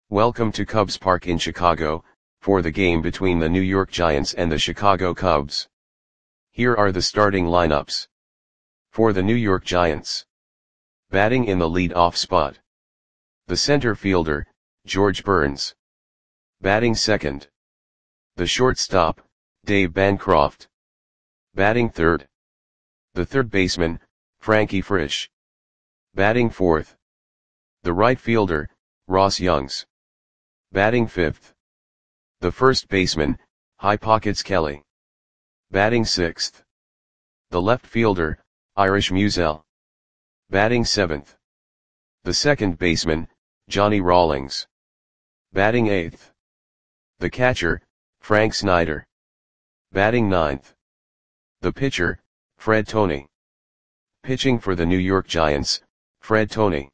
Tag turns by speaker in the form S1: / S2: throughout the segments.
S1: Welcome to Cubs Park in Chicago, for the game between the New York Giants and the Chicago Cubs. Here are the starting lineups. For the New York Giants. Batting in the lead-off spot. The center fielder, George Burns. Batting second. The shortstop, Dave Bancroft. Batting third. The third baseman, Frankie Frisch. Batting fourth. The right fielder, Ross Youngs. Batting fifth. The first baseman, High Pockets Kelly. Batting sixth. The left fielder, Irish Musial. Batting seventh. The second baseman, Johnny Rawlings. Batting eighth. The catcher, Frank Snyder. Batting ninth. The pitcher, Fred Tony. Pitching for the New York Giants, Fred Tony.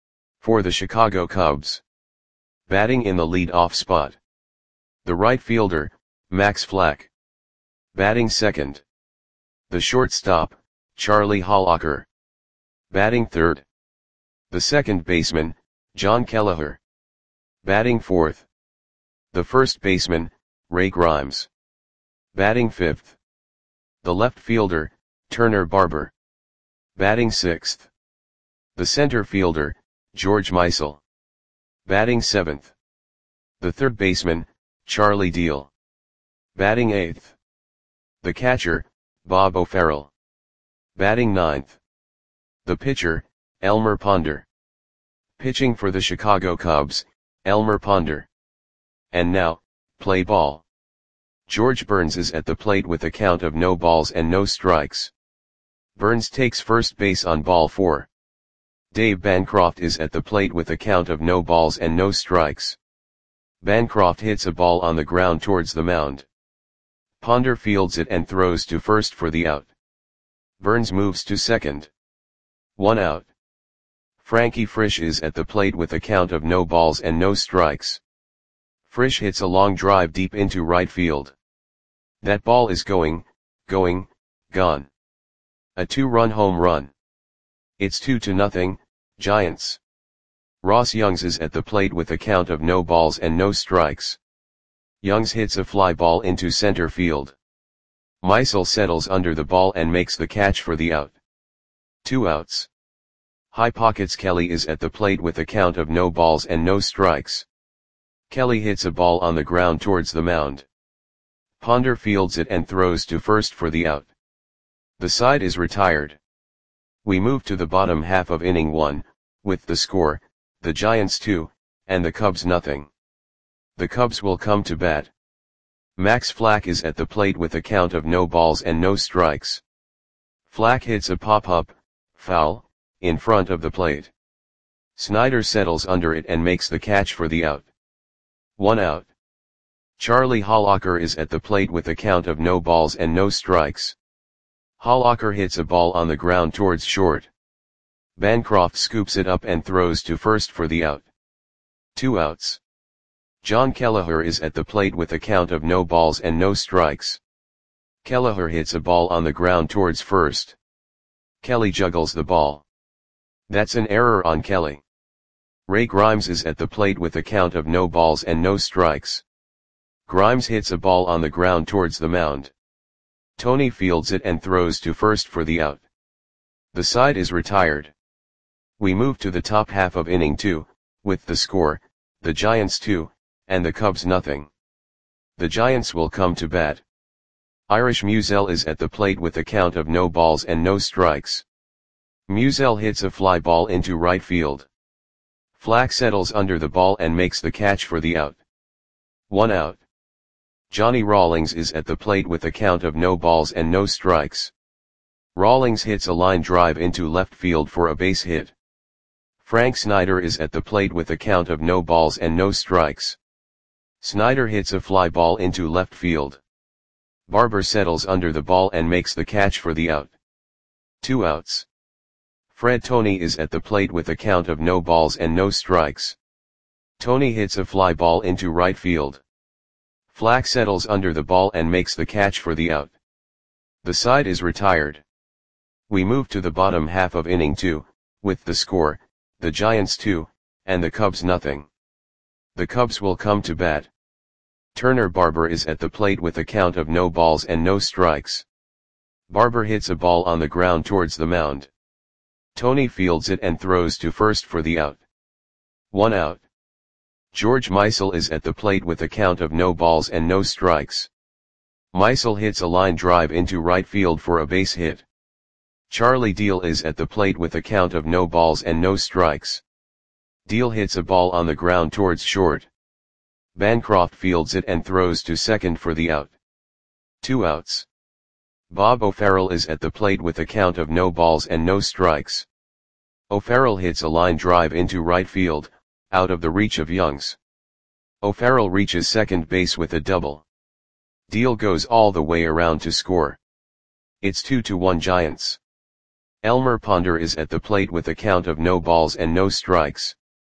S1: For the Chicago Cubs. Batting in the lead-off spot. The right fielder, Max Flack. Batting second. The shortstop, Charlie Hollacker. Batting third. The second baseman, John Kelleher. Batting fourth. The first baseman, Ray Grimes. Batting fifth. The left fielder, Turner Barber. Batting sixth. The center fielder, George Meisel. Batting seventh. The third baseman, Charlie Deal. Batting eighth. The catcher, Bob O'Farrell. Batting ninth. The pitcher, Elmer Ponder. Pitching for the Chicago Cubs, Elmer Ponder. And now, play ball. George Burns is at the plate with a count of no balls and no strikes. Burns takes first base on ball 4. Dave Bancroft is at the plate with a count of no balls and no strikes. Bancroft hits a ball on the ground towards the mound. Ponder fields it and throws to first for the out. Burns moves to second. 1 out. Frankie Frisch is at the plate with a count of no balls and no strikes. Frisch hits a long drive deep into right field. That ball is gone. A 2-run home run. It's 2-0, Giants. Ross Youngs is at the plate with a count of no balls and no strikes. Youngs hits a fly ball into center field. Meisel settles under the ball and makes the catch for the out. 2 outs. High Pockets Kelly is at the plate with a count of no balls and no strikes. Kelly hits a ball on the ground towards the mound. Ponder fields it and throws to first for the out. The side is retired. We move to the bottom half of inning 1, with the score, the Giants 2, and the Cubs nothing. The Cubs will come to bat. Max Flack is at the plate with a count of no balls and no strikes. Flack hits a pop-up, foul, in front of the plate. Snyder settles under it and makes the catch for the out. 1 out. Charlie Hollacker is at the plate with a count of no balls and no strikes. Hollacker hits a ball on the ground towards short. Bancroft scoops it up and throws to first for the out. 2 outs. John Kelleher is at the plate with a count of no balls and no strikes. Kelleher hits a ball on the ground towards first. Kelly juggles the ball. That's an error on Kelly. Ray Grimes is at the plate with a count of no balls and no strikes. Grimes hits a ball on the ground towards the mound. Tony fields it and throws to first for the out. The side is retired. We move to the top half of inning 2, with the score, the Giants 2, and the Cubs nothing. The Giants will come to bat. Irish Musial is at the plate with a count of no balls and no strikes. Musial hits a fly ball into right field. Flack settles under the ball and makes the catch for the out. 1 out. Johnny Rawlings is at the plate with a count of no balls and no strikes. Rawlings hits a line drive into left field for a base hit. Frank Snyder is at the plate with a count of no balls and no strikes. Snyder hits a fly ball into left field. Barber settles under the ball and makes the catch for the out. 2 outs. Fred Tony is at the plate with a count of no balls and no strikes. Tony hits a fly ball into right field. Flack settles under the ball and makes the catch for the out. The side is retired. We move to the bottom half of inning 2, with the score, the Giants 2, and the Cubs nothing. The Cubs will come to bat. Turner Barber is at the plate with a count of no balls and no strikes. Barber hits a ball on the ground towards the mound. Tony fields it and throws to first for the out. 1 out. George Meisel is at the plate with a count of no balls and no strikes. Meisel hits a line drive into right field for a base hit. Charlie Deal is at the plate with a count of no balls and no strikes. Deal hits a ball on the ground towards short. Bancroft fields it and throws to second for the out. 2 outs. Bob O'Farrell is at the plate with a count of no balls and no strikes. O'Farrell hits a line drive into right field, out of the reach of Youngs. O'Farrell reaches second base with a double. Deal goes all the way around to score. It's 2-1 Giants. Elmer Ponder is at the plate with a count of no balls and no strikes.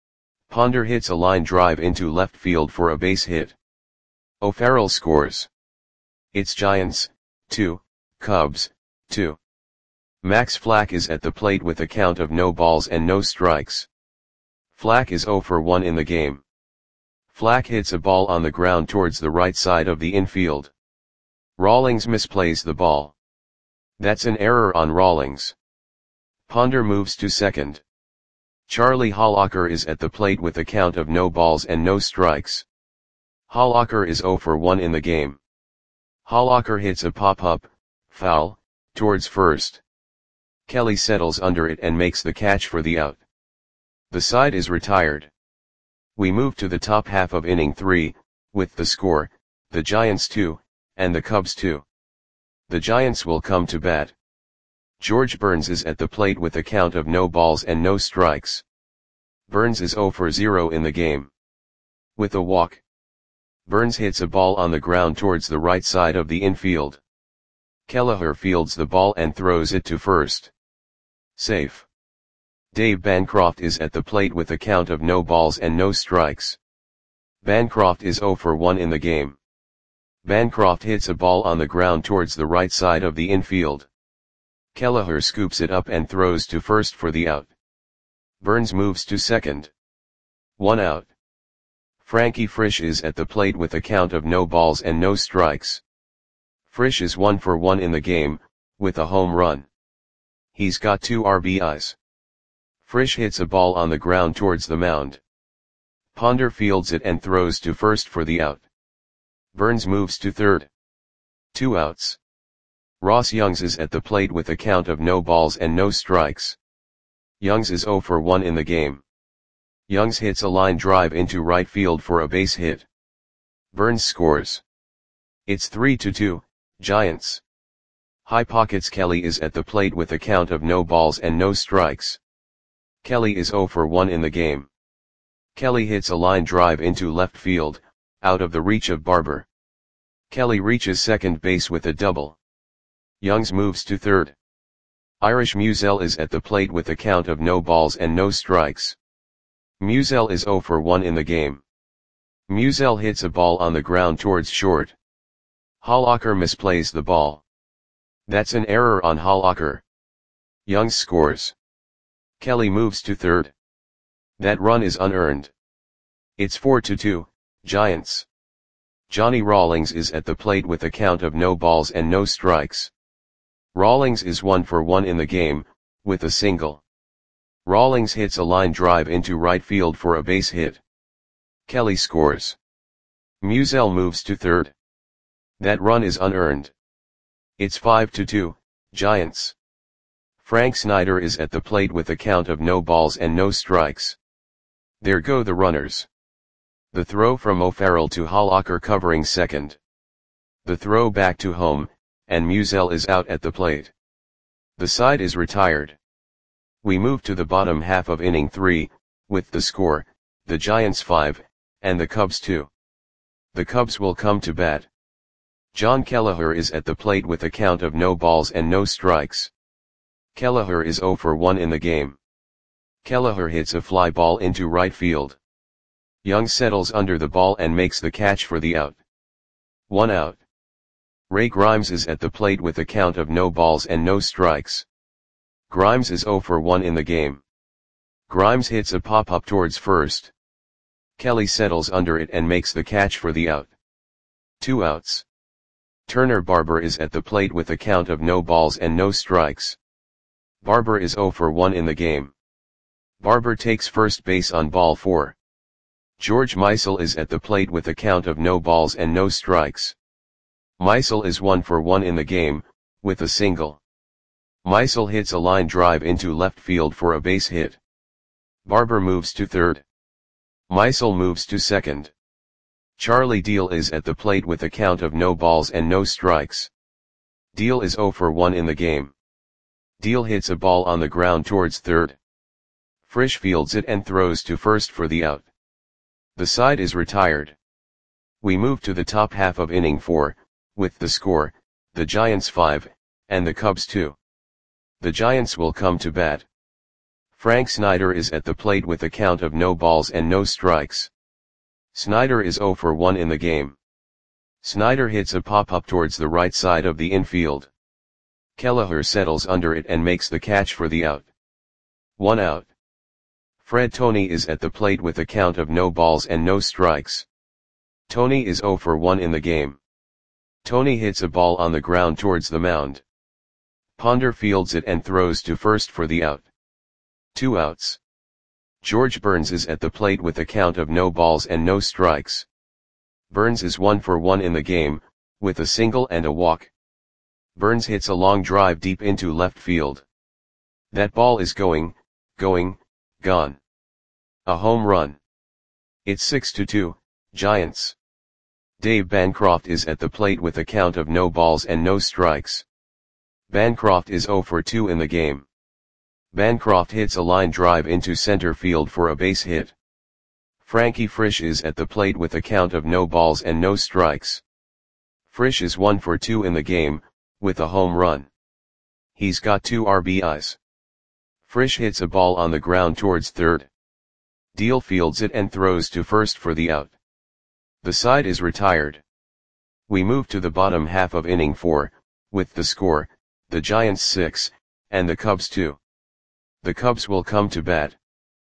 S1: Ponder hits a line drive into left field for a base hit. O'Farrell scores. It's Giants, 2, Cubs, 2. Max Flack is at the plate with a count of no balls and no strikes. Flack is 0 for 1 in the game. Flack hits a ball on the ground towards the right side of the infield. Rawlings misplays the ball. That's an error on Rawlings. Ponder moves to second. Charlie Hollacker is at the plate with a count of no balls and no strikes. Hollacker is 0 for 1 in the game. Hollacker hits a pop-up, foul, towards first. Kelly settles under it and makes the catch for the out. The side is retired. We move to the top half of inning 3, with the score, the Giants 2, and the Cubs 2. The Giants will come to bat. George Burns is at the plate with a count of no balls and no strikes. Burns is 0 for 0 in the game. With a walk. Burns hits a ball on the ground towards the right side of the infield. Kelleher fields the ball and throws it to first. Safe. Dave Bancroft is at the plate with a count of no balls and no strikes. Bancroft is 0 for 1 in the game. Bancroft hits a ball on the ground towards the right side of the infield. Kelleher scoops it up and throws to first for the out. Burns moves to second. 1 out. Frankie Frisch is at the plate with a count of no balls and no strikes. Frisch is 1 for 1 in the game, with a home run. He's got 2 RBIs. Frisch hits a ball on the ground towards the mound. Ponder fields it and throws to first for the out. Burns moves to third. 2 outs. Ross Youngs is at the plate with a count of no balls and no strikes. Youngs is 0 for 1 in the game. Youngs hits a line drive into right field for a base hit. Burns scores. It's 3-2, Giants. High Pockets Kelly is at the plate with a count of no balls and no strikes. Kelly is 0 for 1 in the game. Kelly hits a line drive into left field, out of the reach of Barber. Kelly reaches second base with a double. Youngs moves to third. Irish Musial is at the plate with a count of no balls and no strikes. Musial is 0 for 1 in the game. Musial hits a ball on the ground towards short. Hollacker misplays the ball. That's an error on Hollacker. Youngs scores. Kelly moves to third. That run is unearned. It's 4-2, Giants. Johnny Rawlings is at the plate with a count of no balls and no strikes. Rawlings is 1 for 1 in the game, with a single. Rawlings hits a line drive into right field for a base hit. Kelly scores. Musial moves to third. That run is unearned. It's 5-2, Giants. Frank Snyder is at the plate with a count of no balls and no strikes. There go the runners. The throw from O'Farrell to Hollacker covering second. The throw back to home, and Musial is out at the plate. The side is retired. We move to the bottom half of inning 3, with the score, the Giants 5, and the Cubs 2. The Cubs will come to bat. John Kelleher is at the plate with a count of no balls and no strikes. Kelleher is 0 for 1 in the game. Kelleher hits a fly ball into right field. Young settles under the ball and makes the catch for the out. 1 out. Ray Grimes is at the plate with a count of no balls and no strikes. Grimes is 0 for 1 in the game. Grimes hits a pop-up towards first. Kelly settles under it and makes the catch for the out. 2 outs. Turner Barber is at the plate with a count of no balls and no strikes. Barber is 0 for 1 in the game. Barber takes first base on ball 4. George Meisel is at the plate with a count of no balls and no strikes. Meisel is 1 for 1 in the game, with a single. Meisel hits a line drive into left field for a base hit. Barber moves to third. Meisel moves to second. Charlie Deal is at the plate with a count of no balls and no strikes. Deal is 0 for 1 in the game. Deal hits a ball on the ground towards third. Frisch fields it and throws to first for the out. The side is retired. We move to the top half of inning 4, with the score, the Giants 5, and the Cubs 2. The Giants will come to bat. Frank Snyder is at the plate with a count of no balls and no strikes. Snyder is 0 for 1 in the game. Snyder hits a pop-up towards the right side of the infield. Kelleher settles under it and makes the catch for the out. 1 out. Fred Tony is at the plate with a count of no balls and no strikes. Tony is 0 for 1 in the game. Tony hits a ball on the ground towards the mound. Ponder fields it and throws to first for the out. 2 outs. George Burns is at the plate with a count of no balls and no strikes. Burns is 1 for 1 in the game, with a single and a walk. Burns hits a long drive deep into left field. That ball is gone. A home run. It's 6-2, Giants. Dave Bancroft is at the plate with a count of no balls and no strikes. Bancroft is 0 for 2 in the game. Bancroft hits a line drive into center field for a base hit. Frankie Frisch is at the plate with a count of no balls and no strikes. Frisch is 1 for 2 in the game, with a home run. He's got 2 RBIs. Frisch hits a ball on the ground towards third. Deal fields it and throws to first for the out. The side is retired. We move to the bottom half of inning 4, with the score, the Giants 6, and the Cubs 2. The Cubs will come to bat.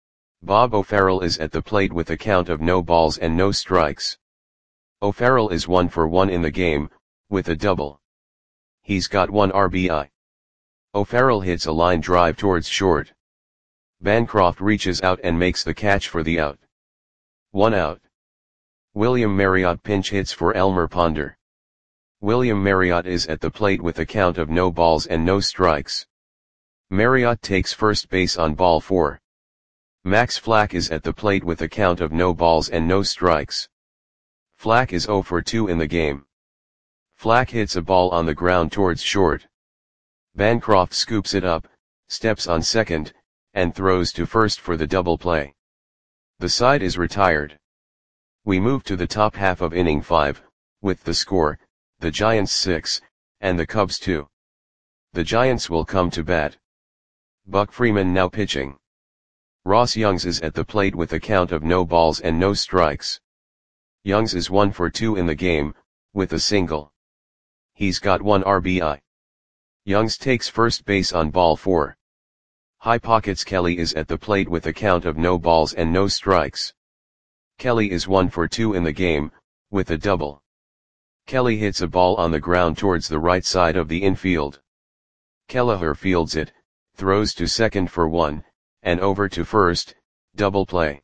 S1: Bob O'Farrell is at the plate with a count of no balls and no strikes. O'Farrell is 1 for 1 in the game, with a double. He's got 1 RBI. O'Farrell hits a line drive towards short. Bancroft reaches out and makes the catch for the out. 1 out. William Marriott pinch hits for Elmer Ponder. William Marriott is at the plate with a count of no balls and no strikes. Marriott takes first base on ball 4. Max Flack is at the plate with a count of no balls and no strikes. Flack is 0 for 2 in the game. Flack hits a ball on the ground towards short. Bancroft scoops it up, steps on second, and throws to first for the double play. The side is retired. We move to the top half of inning 5, with the score, the Giants 6, and the Cubs 2. The Giants will come to bat. Buck Freeman now pitching. Ross Youngs is at the plate with a count of no balls and no strikes. Youngs is 1 for 2 in the game, with a single. He's got 1 RBI. Youngs takes first base on ball 4. High Pockets Kelly is at the plate with a count of no balls and no strikes. Kelly is 1 for 2 in the game, with a double. Kelly hits a ball on the ground towards the right side of the infield. Kelleher fields it, throws to second for 1, and over to first, double play.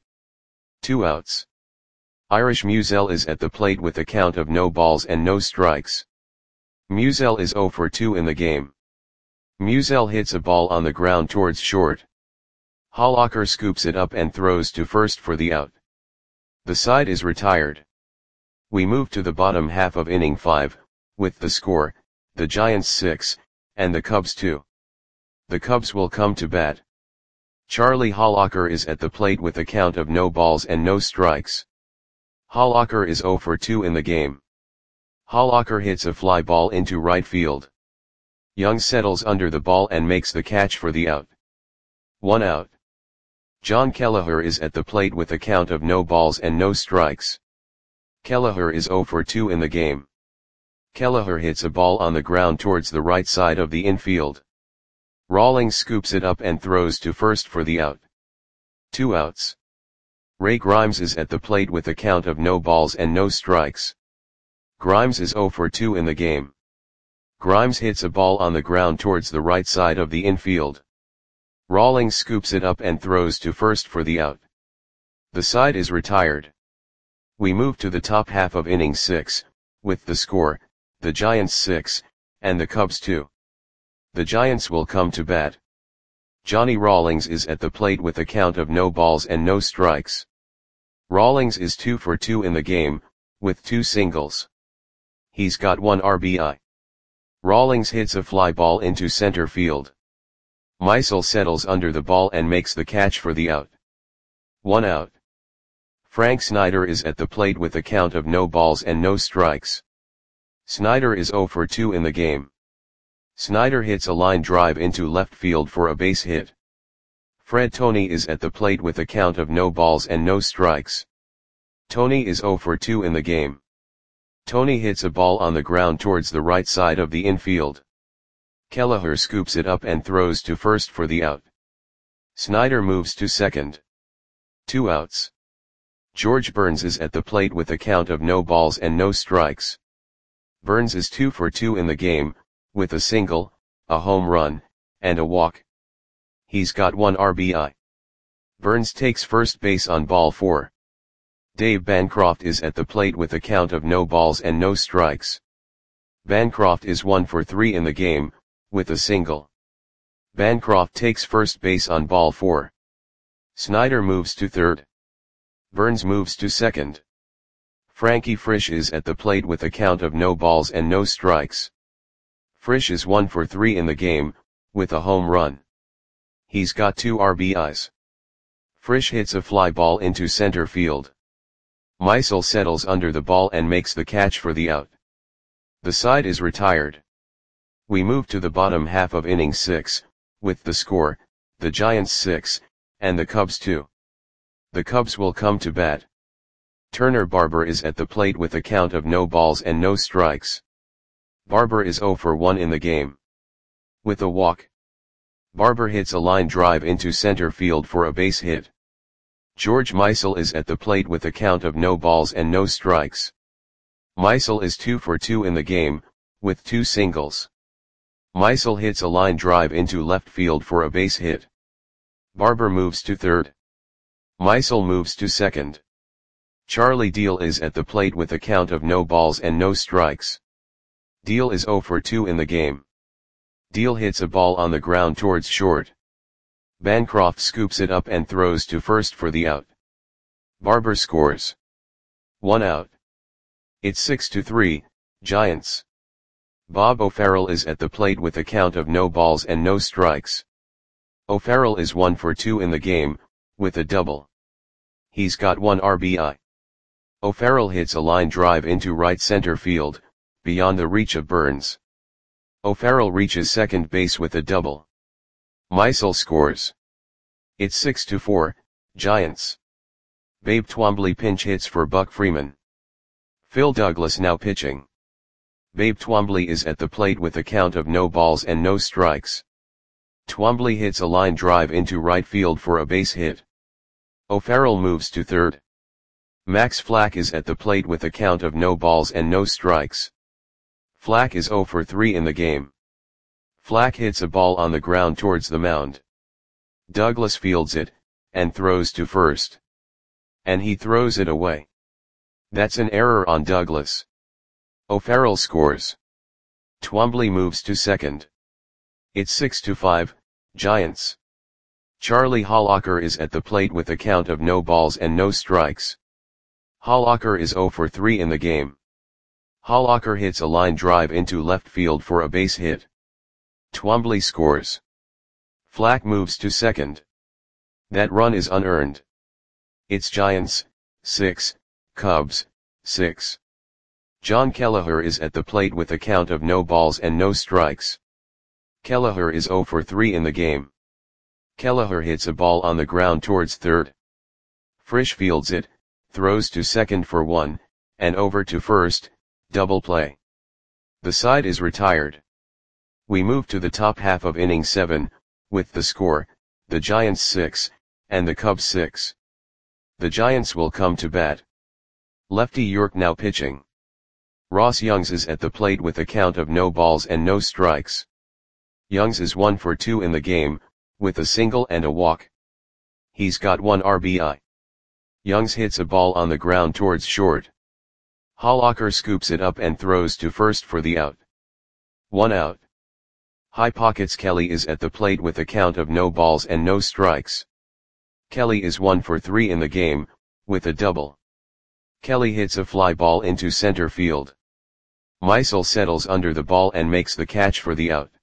S1: 2 outs. Irish Musiel is at the plate with a count of no balls and no strikes. Musiel is 0 for 2 in the game. Musiel hits a ball on the ground towards short. Hollacker scoops it up and throws to first for the out. The side is retired. We move to the bottom half of inning 5, with the score, the Giants 6, and the Cubs 2. The Cubs will come to bat. Charlie Hollacker is at the plate with a count of no balls and no strikes. Hollacker is 0 for 2 in the game. Hollacker hits a fly ball into right field. Young settles under the ball and makes the catch for the out. 1 out. John Kelleher is at the plate with a count of no balls and no strikes. Kelleher is 0 for 2 in the game. Kelleher hits a ball on the ground towards the right side of the infield. Rawlings scoops it up and throws to first for the out. 2 outs. Ray Grimes is at the plate with a count of no balls and no strikes. Grimes is 0 for 2 in the game. Grimes hits a ball on the ground towards the right side of the infield. Rawlings scoops it up and throws to first for the out. The side is retired. We move to the top half of inning 6, with the score, the Giants 6, and the Cubs 2. The Giants will come to bat. Johnny Rawlings is at the plate with a count of no balls and no strikes. Rawlings is 2 for 2 in the game, with 2 singles. He's got 1 RBI. Rawlings hits a fly ball into center field. Meisel settles under the ball and makes the catch for the out. 1 out. Frank Snyder is at the plate with a count of no balls and no strikes. Snyder is 0 for 2 in the game. Snyder hits a line drive into left field for a base hit. Fred Tony is at the plate with a count of no balls and no strikes. Tony is 0 for 2 in the game. Tony hits a ball on the ground towards the right side of the infield. Kelleher scoops it up and throws to first for the out. Snyder moves to second. 2 outs. George Burns is at the plate with a count of no balls and no strikes. Burns is 2 for 2 in the game, with a single, a home run, and a walk. He's got 1 RBI. Burns takes first base on ball 4. Dave Bancroft is at the plate with a count of no balls and no strikes. Bancroft is 1 for 3 in the game, with a single. Bancroft takes first base on ball 4. Snyder moves to third. Burns moves to second. Frankie Frisch is at the plate with a count of no balls and no strikes. Frisch is 1 for 3 in the game, with a home run. He's got 2 RBIs. Frisch hits a fly ball into center field. Meisel settles under the ball and makes the catch for the out. The side is retired. We move to the bottom half of inning 6, with the score, the Giants 6, and the Cubs 2. The Cubs will come to bat. Turner Barber is at the plate with a count of no balls and no strikes. Barber is 0 for 1 in the game. With a walk. Barber hits a line drive into center field for a base hit. George Meisel is at the plate with a count of no balls and no strikes. Meisel is 2 for 2 in the game, with 2 singles. Meisel hits a line drive into left field for a base hit. Barber moves to third. Meisel moves to second. Charlie Deal is at the plate with a count of no balls and no strikes. Deal is 0 for 2 in the game. Deal hits a ball on the ground towards short. Bancroft scoops it up and throws to first for the out. Barber scores. 1 out. It's 6-3, Giants. Bob O'Farrell is at the plate with a count of no balls and no strikes. O'Farrell is 1 for 2 in the game, with a double. He's got 1 RBI. O'Farrell hits a line drive into right center field, beyond the reach of Burns. O'Farrell reaches second base with a double. Meisel scores. It's 6-4, Giants. Babe Twombly pinch hits for Buck Freeman. Phil Douglas now pitching. Babe Twombly is at the plate with a count of no balls and no strikes. Twombly hits a line drive into right field for a base hit. O'Farrell moves to third. Max Flack is at the plate with a count of no balls and no strikes. Flack is 0 for 3 in the game. Flack hits a ball on the ground towards the mound. Douglas fields it, and throws to first. And he throws it away. That's an error on Douglas. O'Farrell scores. Twombly moves to second. It's 6-5, Giants. Charlie Hollacker is at the plate with a count of no balls and no strikes. Hollacker is 0 for 3 in the game. Hollacker hits a line drive into left field for a base hit. Twombly scores. Flack moves to second. That run is unearned. It's Giants, 6, Cubs, 6. John Kelleher is at the plate with a count of no balls and no strikes. Kelleher is 0 for 3 in the game. Kelleher hits a ball on the ground towards third. Frisch fields it, throws to second for 1, and over to first, double play. The side is retired. We move to the top half of inning 7, with the score, the Giants 6, and the Cubs 6. The Giants will come to bat. Lefty York now pitching. Ross Youngs is at the plate with a count of no balls and no strikes. Youngs is 1 for 2 in the game, with a single and a walk. He's got 1 RBI. Youngs hits a ball on the ground towards short. Hollacker scoops it up and throws to first for the out. 1 out. High Pockets Kelly is at the plate with a count of no balls and no strikes. Kelly is 1 for 3 in the game, with a double. Kelly hits a fly ball into center field. Meisel settles under the ball and makes the catch for the out.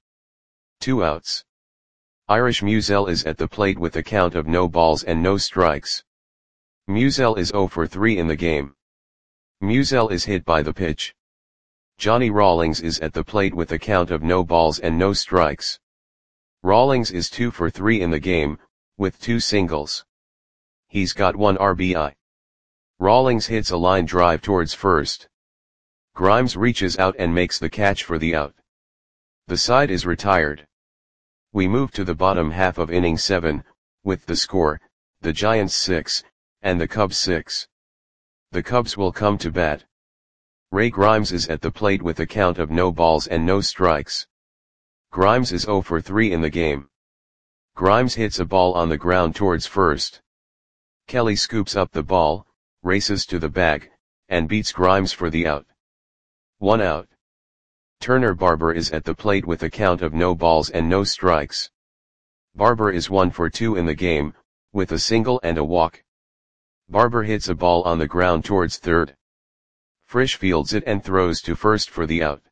S1: 2 outs. Irish Musial is at the plate with a count of no balls and no strikes. Musial is 0 for 3 in the game. Musial is hit by the pitch. Johnny Rawlings is at the plate with a count of no balls and no strikes. Rawlings is 2 for 3 in the game, with 2 singles. He's got 1 RBI. Rawlings hits a line drive towards first. Grimes reaches out and makes the catch for the out. The side is retired. We move to the bottom half of inning 7, with the score, the Giants 6, and the Cubs 6. The Cubs will come to bat. Ray Grimes is at the plate with a count of no balls and no strikes. Grimes is 0 for 3 in the game. Grimes hits a ball on the ground towards first. Kelly scoops up the ball, races to the bag, and beats Grimes for the out. 1 out. Turner Barber is at the plate with a count of no balls and no strikes. Barber is 1 for 2 in the game, with a single and a walk. Barber hits a ball on the ground towards third. Frisch fields it and throws to first for the out.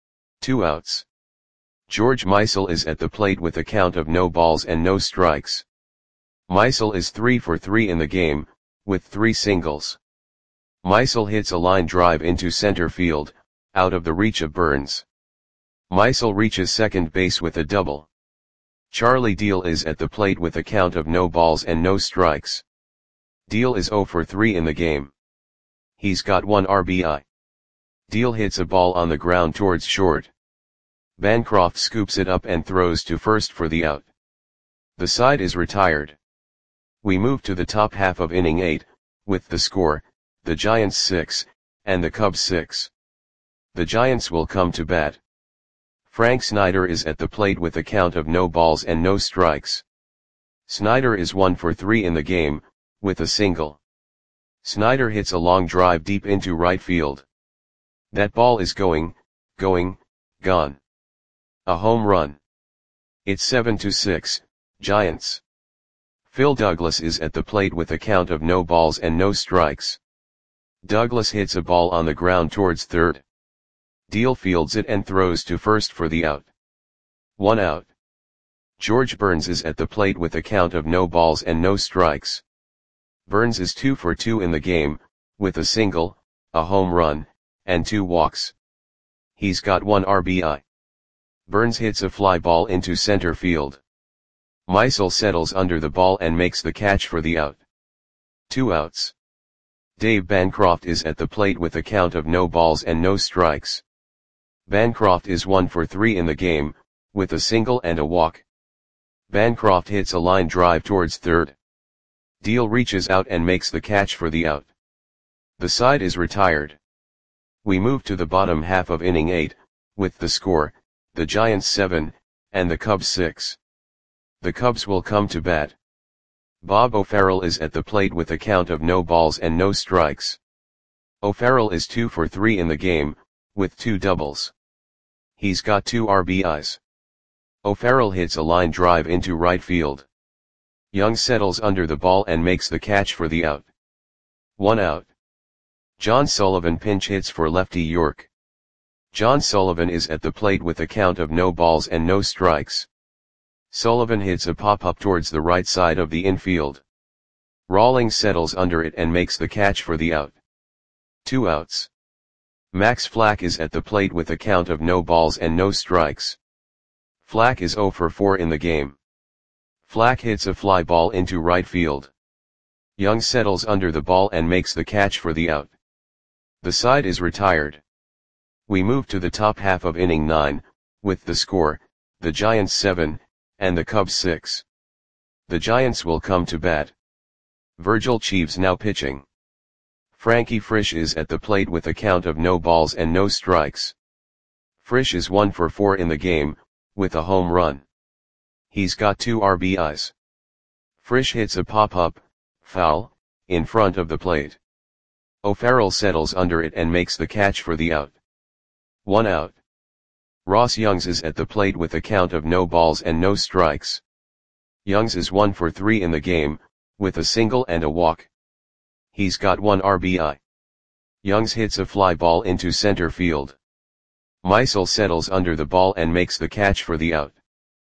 S1: 2 outs. George Meisel is at the plate with a count of no balls and no strikes. Meisel is 3 for 3 in the game, with 3 singles. Meisel hits a line drive into center field, out of the reach of Burns. Meisel reaches second base with a double. Charlie Deal is at the plate with a count of no balls and no strikes. Deal is 0 for 3 in the game. He's got 1 RBI. Deal hits a ball on the ground towards short. Bancroft scoops it up and throws to first for the out. The side is retired. We move to the top half of inning 8, with the score, the Giants 6, and the Cubs 6. The Giants will come to bat. Frank Snyder is at the plate with a count of no balls and no strikes. Snyder is 1 for 3 in the game, with a single. Snyder hits a long drive deep into right field. That ball is gone. A home run. It's 7-6, Giants. Phil Douglas is at the plate with a count of no balls and no strikes. Douglas hits a ball on the ground towards third. Deal fields it and throws to first for the out. 1 out. George Burns is at the plate with a count of no balls and no strikes. Burns is 2 for 2 in the game, with a single, a home run, and 2 walks. He's got 1 RBI. Burns hits a fly ball into center field. Meisel settles under the ball and makes the catch for the out. 2 outs. Dave Bancroft is at the plate with a count of no balls and no strikes. Bancroft is 1 for 3 in the game, with a single and a walk. Bancroft hits a line drive towards third. Deal reaches out and makes the catch for the out. The side is retired. We move to the bottom half of inning 8, with the score, the Giants 7, and the Cubs 6. The Cubs will come to bat. Bob O'Farrell is at the plate with a count of no balls and no strikes. O'Farrell is 2 for 3 in the game, with 2 doubles. He's got 2 RBIs. O'Farrell hits a line drive into right field. Young settles under the ball and makes the catch for the out. 1 out. John Sullivan pinch hits for lefty York. John Sullivan is at the plate with a count of no balls and no strikes. Sullivan hits a pop-up towards the right side of the infield. Rawlings settles under it and makes the catch for the out. 2 outs. Max Flack is at the plate with a count of no balls and no strikes. Flack is 0 for 4 in the game. Flack hits a fly ball into right field. Young settles under the ball and makes the catch for the out. The side is retired. We move to the top half of inning 9, with the score, the Giants 7, and the Cubs 6. The Giants will come to bat. Virgil Cheeves now pitching. Frankie Frisch is at the plate with a count of no balls and no strikes. Frisch is 1 for 4 in the game, with a home run. He's got 2 RBIs. Frisch hits a pop-up, foul, in front of the plate. O'Farrell settles under it and makes the catch for the out. 1 out. Ross Youngs is at the plate with a count of no balls and no strikes. Youngs is 1 for 3 in the game, with a single and a walk. He's got 1 RBI. Youngs hits a fly ball into center field. Meisel settles under the ball and makes the catch for the out.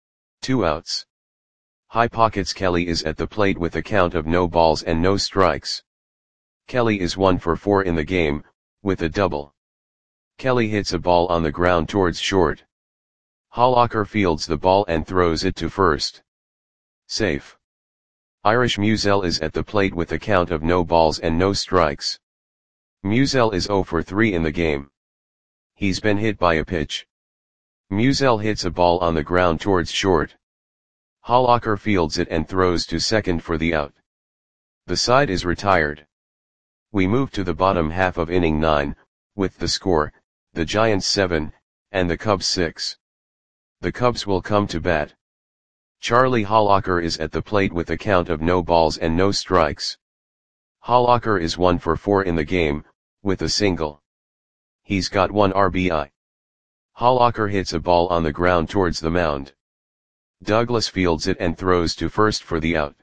S1: 2 outs. High Pockets Kelly is at the plate with a count of no balls and no strikes. Kelly is 1 for 4 in the game, with a double. Kelly hits a ball on the ground towards short. Hollacker fields the ball and throws it to first. Safe. Irish Musiel is at the plate with a count of no balls and no strikes. Musiel is 0 for 3 in the game. He's been hit by a pitch. Musiel hits a ball on the ground towards short. Hollacker fields it and throws to second for the out. The side is retired. We move to the bottom half of inning 9, with the score, the Giants 7, and the Cubs 6. The Cubs will come to bat. Charlie Hollacker is at the plate with a count of no balls and no strikes. Hollacker is 1 for 4 in the game, with a single. He's got 1 RBI. Hollacker hits a ball on the ground towards the mound. Douglas fields it and throws to first for the out.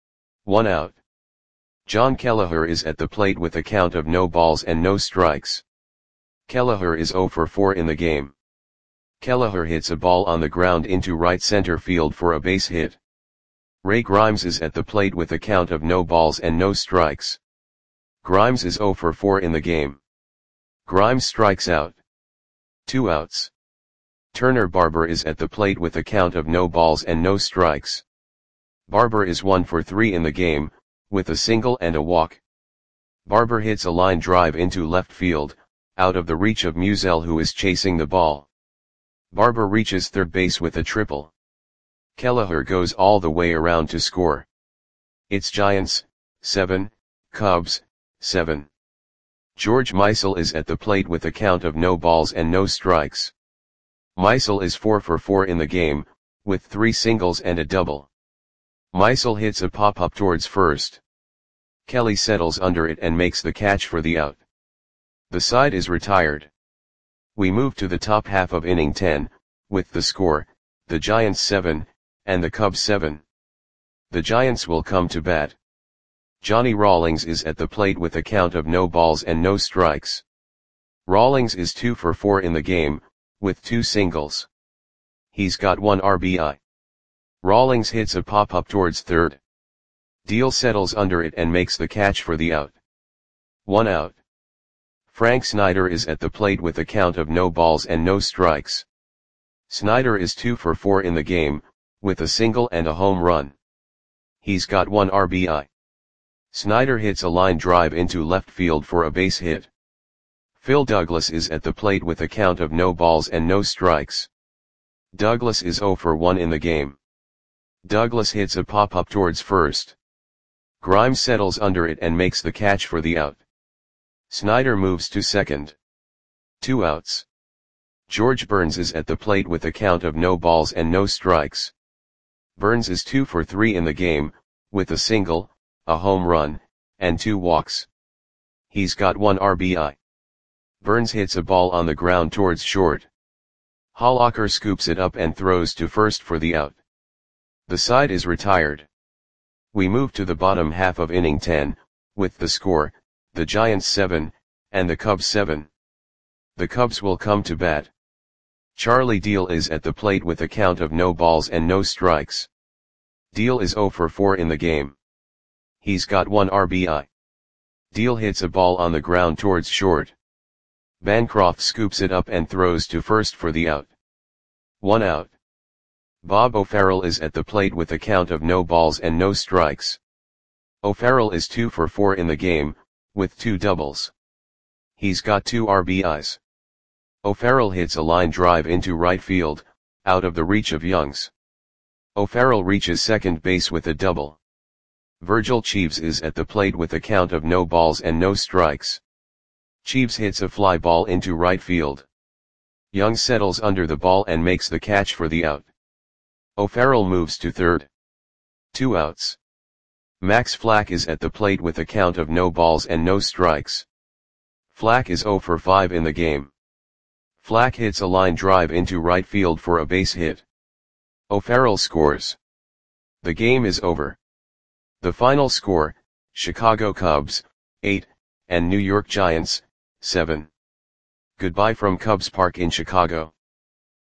S1: 1 out. John Kelleher is at the plate with a count of no balls and no strikes. Kelleher is 0 for 4 in the game. Kelleher hits a ball on the ground into right center field for a base hit. Ray Grimes is at the plate with a count of no balls and no strikes. Grimes is 0 for 4 in the game. Grimes strikes out. 2 outs. Turner Barber is at the plate with a count of no balls and no strikes. Barber is 1 for 3 in the game, with a single and a walk. Barber hits a line drive into left field, out of the reach of Musiel who is chasing the ball. Barber reaches third base with a triple. Kelleher goes all the way around to score. It's Giants, 7, Cubs, 7. George Meisel is at the plate with a count of no balls and no strikes. Meisel is 4 for 4 in the game, with 3 singles and a double. Meisel hits a pop-up towards first. Kelly settles under it and makes the catch for the out. The side is retired. We move to the top half of inning 10, with the score, the Giants 7, and the Cubs 7. The Giants will come to bat. Johnny Rawlings is at the plate with a count of no balls and no strikes. Rawlings is 2 for 4 in the game, with 2 singles. He's got 1 RBI. Rawlings hits a pop-up towards third. Deal settles under it and makes the catch for the out. 1 out. Frank Snyder is at the plate with a count of no balls and no strikes. Snyder is 2 for 4 in the game, with a single and a home run. He's got 1 RBI. Snyder hits a line drive into left field for a base hit. Phil Douglas is at the plate with a count of no balls and no strikes. Douglas is 0 for 1 in the game. Douglas hits a pop-up towards first. Grimes settles under it and makes the catch for the out. Snyder moves to second. 2 outs. George Burns is at the plate with a count of no balls and no strikes. Burns is 2 for 3 in the game, with a single, a home run, and 2 walks. He's got 1 RBI. Burns hits a ball on the ground towards short. Hollacker scoops it up and throws to first for the out. The side is retired. We move to the bottom half of inning 10, with the score, the Giants 7, and the Cubs 7. The Cubs will come to bat. Charlie Deal is at the plate with a count of no balls and no strikes. Deal is 0 for 4 in the game. He's got 1 RBI. Deal hits a ball on the ground towards short. Bancroft scoops it up and throws to first for the out. 1 out. Bob O'Farrell is at the plate with a count of no balls and no strikes. O'Farrell is 2 for 4 in the game, with 2 doubles. He's got 2 RBIs. O'Farrell hits a line drive into right field, out of the reach of Youngs. O'Farrell reaches second base with a double. Virgil Cheeves is at the plate with a count of no balls and no strikes. Cheeves hits a fly ball into right field. Young settles under the ball and makes the catch for the out. O'Farrell moves to third. 2 outs. Max Flack is at the plate with a count of no balls and no strikes. Flack is 0 for 5 in the game. Flack hits a line drive into right field for a base hit. O'Farrell scores. The game is over. The final score, Chicago Cubs, 8, and New York Giants, 7. Goodbye from Cubs Park in Chicago.